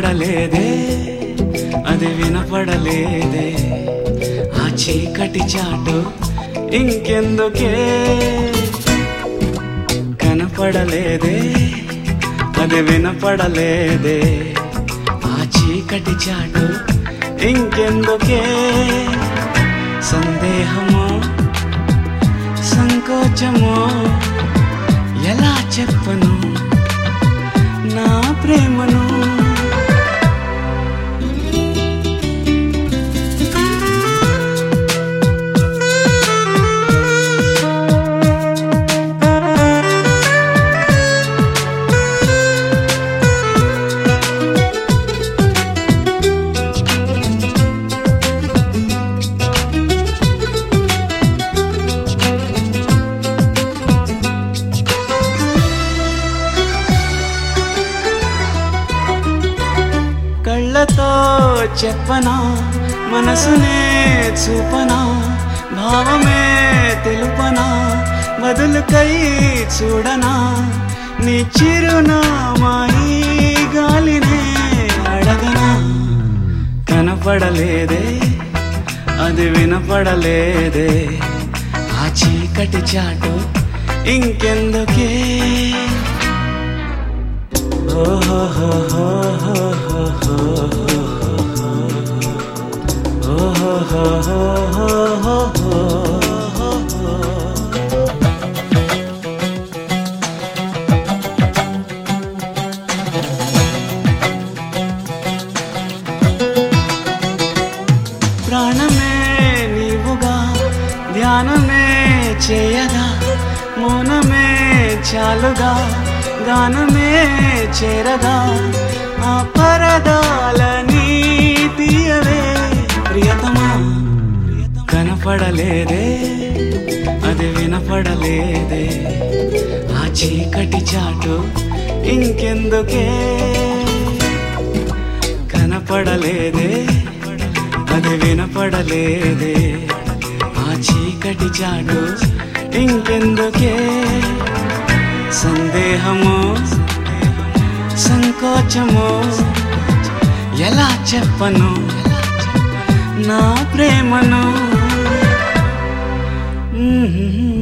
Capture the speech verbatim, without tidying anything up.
కనపడలేదే అది వినపడలేదే ఆ చీకటి చాటు ఇంకెందుకే కనపడలేదే అది వినపడలేదే ఆ చీకటి చాటు ఇంకెందుకే సందేహమో సంకోచమో ఎలా చెప్పను నా ప్రేమను కళ్ళతో చెప్పనా మనసునే చూపనా భావమే తెలుపనా బదులుకై చూడనా నీ చిరునామా ఈ గాలినే అడగనా కనపడలేదే అది వినపడలేదే ఆ చీకటి చాటు ఇంకెందుకే ప్రాణమే నీవుగా ధ్యానమే చేయగా మౌనమే చాలుగా గానమే చేరగా ఆ పరదాలని తీయవే ప్రియతమా కనపడలేదే అది వినపడలేదే ఆ చీకటి చాటు ఇంకెందుకే కనపడలేదే అది వినపడలేదే ఆ చీకటి చాటు ఇంకెందుకే సందేహమో సంకోచమో ఎలా చెప్పను నా ప్రేమను.